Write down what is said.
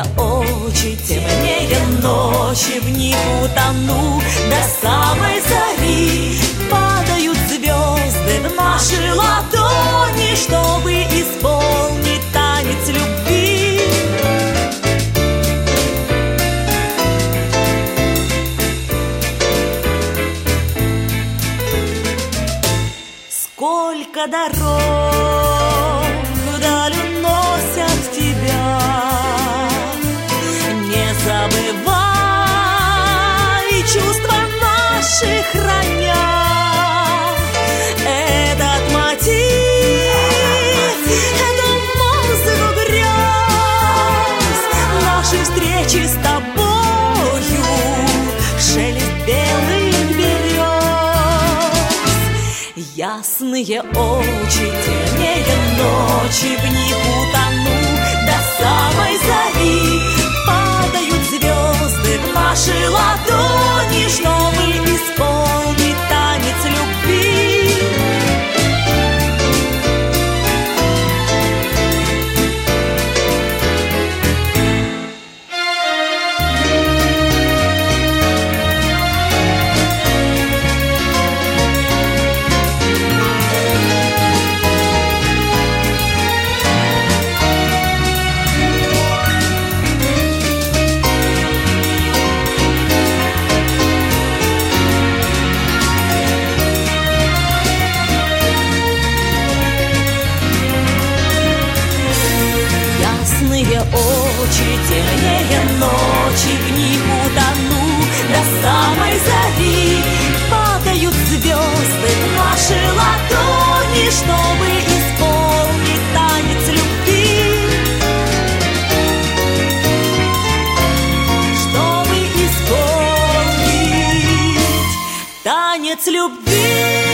очи, темнее ночи, в них утону до самой зари. Падают звезды в наши ладони, чтобы исполнить танец любви. Сколько дорог вдаль уносят тебя, не забывай чувства наши храня. Этот мотив, эту музыку грез, наши встречи с тобою, шелест белых берез. Ясные очи, темнее ночи, в них утону до самой зари. Падают звезды в наши ладони, чтобы исполнить танец любви. Ясные очи, темнее ночи, в них утону до самой зари. Падают звезды в наши ладони, чтобы исполнить танец любви. Чтобы исполнить танец любви.